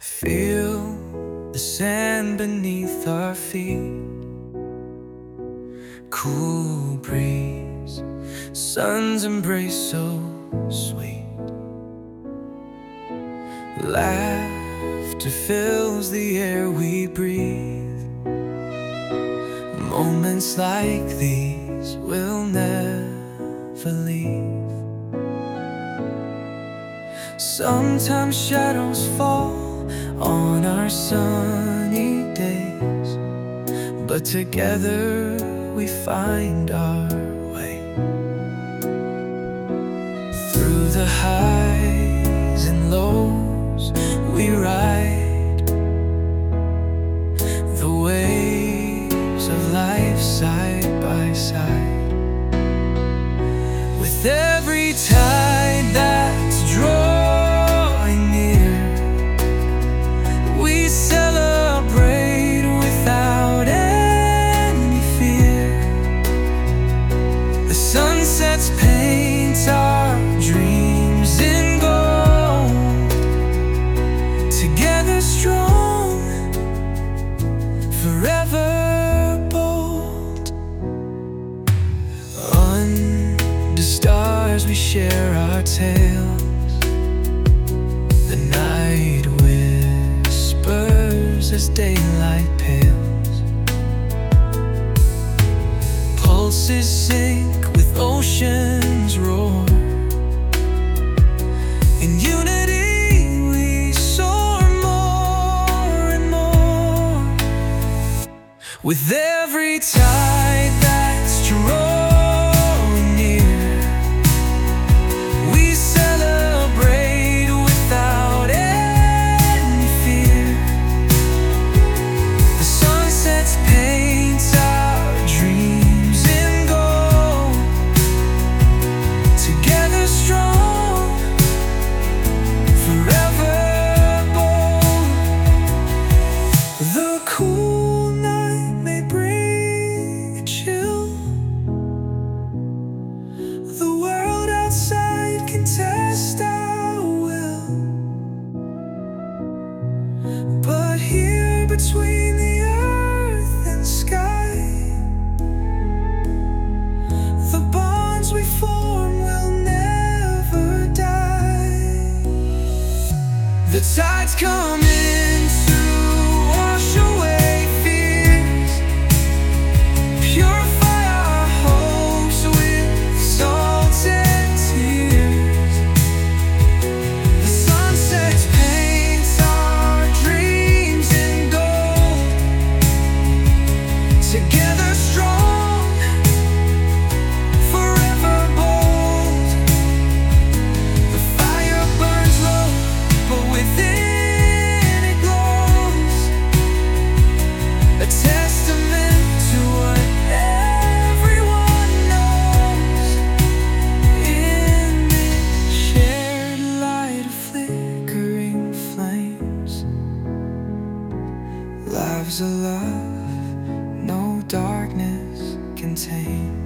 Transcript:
Feel the sand beneath our feet. Cool breeze, sun's embrace so sweet. Laughter fills the air we breathe. Moments like these will never leave. Sometimes shadows fall on our sunny days, but together we find our way. Through the highs and lows we ride, the waves of life side by side. With every tide that's drawing near, we celebrate without any fear. The sunsets paint our dreams in gold, together strong, forever bold. Under stars we share our tales. The night whispers as daylight pales. Pulses sync with oceans roar. In unity we soar more and more. With every tide that's drawing near, we celebrate without any fear. The sunsets paint our dreams in gold, together strong, forever bold. The cool night may bring a chill. The world outside can test our will, but here between the earth and sky, the bonds we form will never die. The tides come in to wash away fears, purify our hopes with salt and tears. The sunsets paint our dreams in gold, together strong, forever bold. The fire burns low, but within it glows, a testament to what everyone knows. In this shared light of flickering flames, lives alive, no darkness can tame.